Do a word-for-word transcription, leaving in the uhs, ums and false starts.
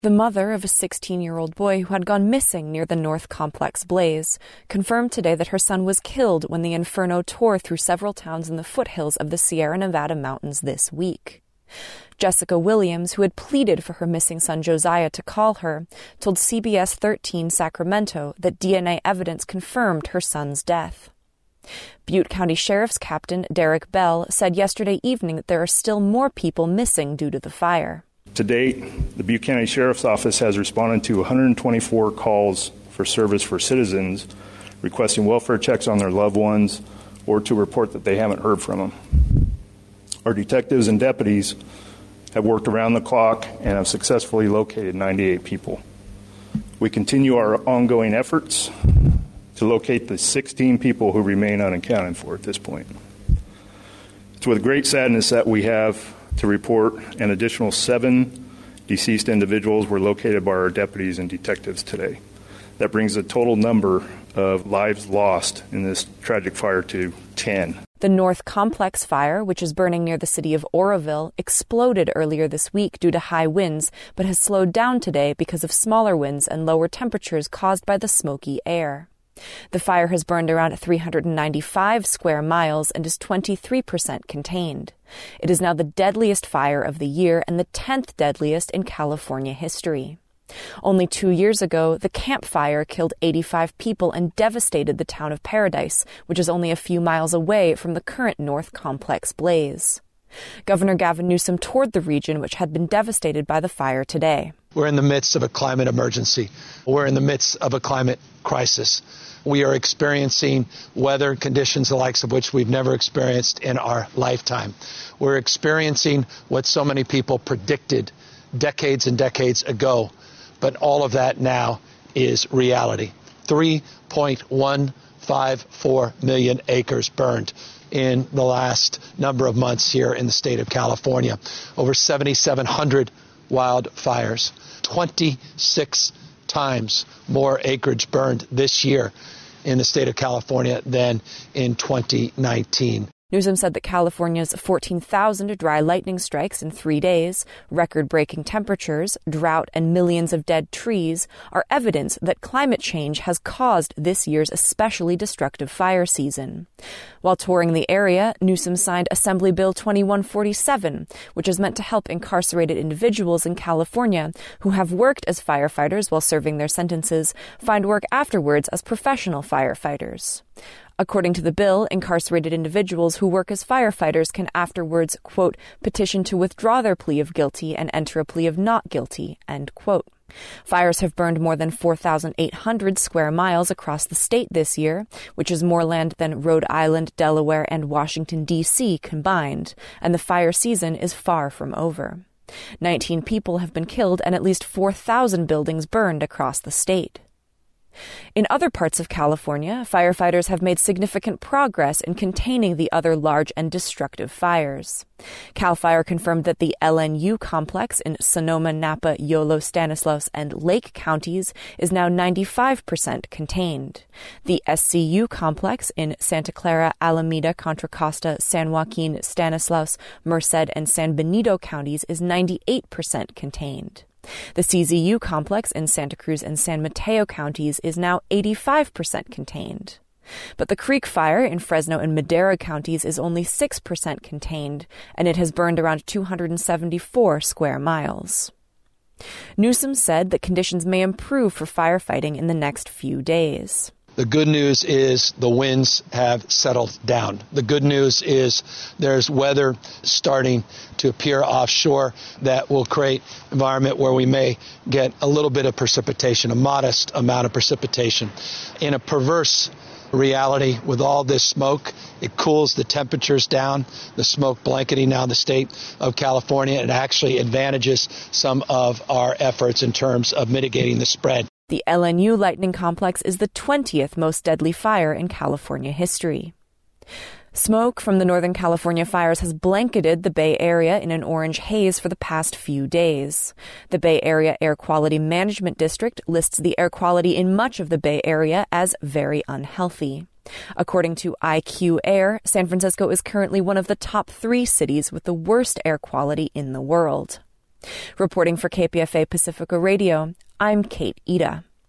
The mother of a sixteen-year-old boy who had gone missing near the North Complex blaze confirmed today that her son was killed when the inferno tore through several towns in the foothills of the Sierra Nevada mountains this week. Jessica Williams, who had pleaded for her missing son Josiah to call her, told C B S thirteen Sacramento that D N A evidence confirmed her son's death. Butte County Sheriff's Captain Derek Bell said yesterday evening that there are still more people missing due to the fire. To date, the Butte County Sheriff's Office has responded to one hundred twenty-four calls for service for citizens requesting welfare checks on their loved ones or to report that they haven't heard from them. Our detectives and deputies have worked around the clock and have successfully located ninety-eight people. We continue our ongoing efforts to locate the sixteen people who remain unaccounted for at this point. It's with great sadness that we have to report an additional seven deceased individuals were located by our deputies and detectives today. That brings the total number of lives lost in this tragic fire to ten. The North Complex fire, which is burning near the city of Oroville, exploded earlier this week due to high winds, but has slowed down today because of smaller winds and lower temperatures caused by the smoky air. The fire has burned around three hundred ninety-five square miles and is twenty-three percent contained. It is now the deadliest fire of the year and the tenth deadliest in California history. Only two years ago, the Camp Fire killed eighty-five people and devastated the town of Paradise, which is only a few miles away from the current North Complex blaze. Governor Gavin Newsom toured the region, which had been devastated by the fire today. We're in the midst of a climate emergency. We're in the midst of a climate crisis. We are experiencing weather conditions the likes of which we've never experienced in our lifetime. We're experiencing what so many people predicted decades and decades ago, but all of that now is reality. three point one five four million acres burned in the last number of months here in the state of California. Over seven thousand seven hundred wildfires, twenty-six times more acreage burned this year in the state of California than in twenty nineteen. Newsom said that California's fourteen thousand dry lightning strikes in three days, record-breaking temperatures, drought, and millions of dead trees are evidence that climate change has caused this year's especially destructive fire season. While touring the area, Newsom signed Assembly Bill twenty-one forty-seven, which is meant to help incarcerated individuals in California who have worked as firefighters while serving their sentences find work afterwards as professional firefighters. According to the bill, incarcerated individuals who work as firefighters can afterwards, quote, petition to withdraw their plea of guilty and enter a plea of not guilty, end quote. Fires have burned more than four thousand eight hundred square miles across the state this year, which is more land than Rhode Island, Delaware, and Washington, D C combined, and the fire season is far from over. nineteen people have been killed and at least four thousand buildings burned across the state. In other parts of California, firefighters have made significant progress in containing the other large and destructive fires. CAL FIRE confirmed that the L N U complex in Sonoma, Napa, Yolo, Stanislaus, and Lake counties is now ninety-five percent contained. The S C U complex in Santa Clara, Alameda, Contra Costa, San Joaquin, Stanislaus, Merced, and San Benito counties is ninety-eight percent contained. The C Z U complex in Santa Cruz and San Mateo counties is now eighty-five percent contained. But the Creek Fire in Fresno and Madera counties is only six percent contained, and it has burned around two hundred seventy-four square miles. Newsom said that conditions may improve for firefighting in the next few days. The good news is the winds have settled down. The good news is there's weather starting to appear offshore that will create an environment where we may get a little bit of precipitation, a modest amount of precipitation. In a perverse reality with all this smoke, it cools the temperatures down, the smoke blanketing now the state of California. It actually advantages some of our efforts in terms of mitigating the spread. The L N U lightning complex is the twentieth most deadly fire in California history. Smoke from the Northern California fires has blanketed the Bay Area in an orange haze for the past few days. The Bay Area Air Quality Management District lists the air quality in much of the Bay Area as very unhealthy. According to I Q Air, San Francisco is currently one of the top three cities with the worst air quality in the world. Reporting for K P F A Pacifica Radio, I'm Kate Ida.